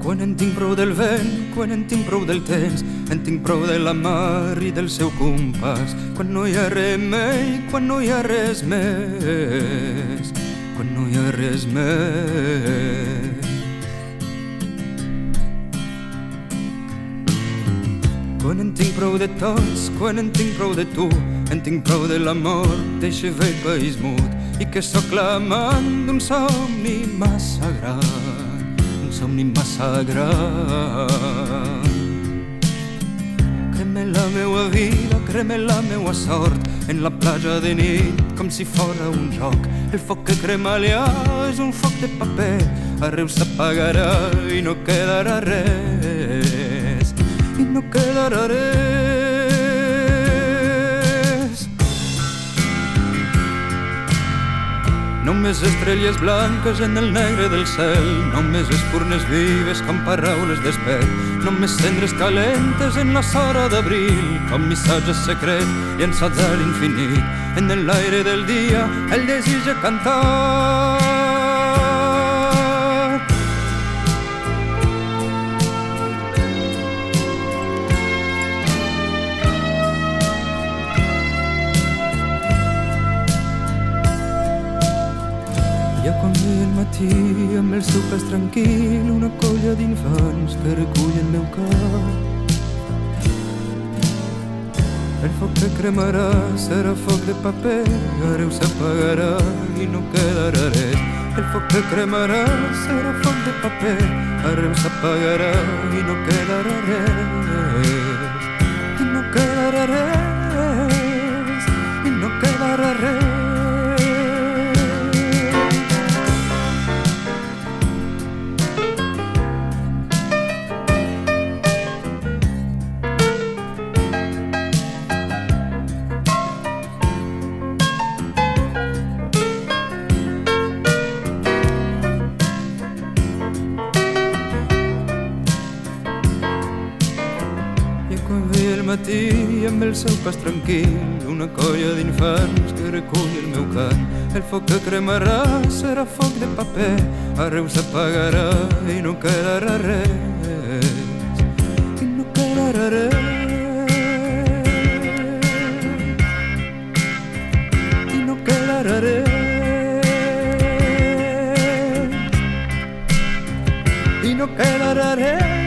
Quan en tinc prou del vent, quan en tinc prou del temps, en tinc prou de la mar i del seu compàs. Quan no hi ha remei, quan no hi ha res més, quan no hi ha res més. Quan en tinc prou de tots, quan en tinc prou de tu, en tinc prou de l'amor d'eixe vell país mut i que sóc l'amant d'un somni massa gran, un somni massa gran. Creme la meua vida, creme la meua sort en la platja de nit com si fora un joc. El foc que crema allà és un foc de paper, arreu s'apagarà i no quedarà res, i no quedarà res. Només estrelles blanques en el negre del cel, només espurnes vives com paraules d'espera, només cendres calentes en la sora d'abril, com missatges secrets llançats a l'infinit. En l'aire del dia el desig de cantar. Ja quan ve el matí amb el seu pas tranquil, una colla d'infants que recull el meu cap. El foc que cremarà serà foc de paper, arreu s'apagarà i no quedarà res. El foc que cremarà serà foc de paper, arreu s'apagarà i no quedarà res, i no quedarà res, i no quedarà res. Quan ve el matí amb el seu pas tranquil, una colla d'infants que recull el meu cant. El foc que cremarà serà foc de paper, arreu s'apagarà i no quedarà res, i no quedarà res, i no quedarà res, i no quedarà res.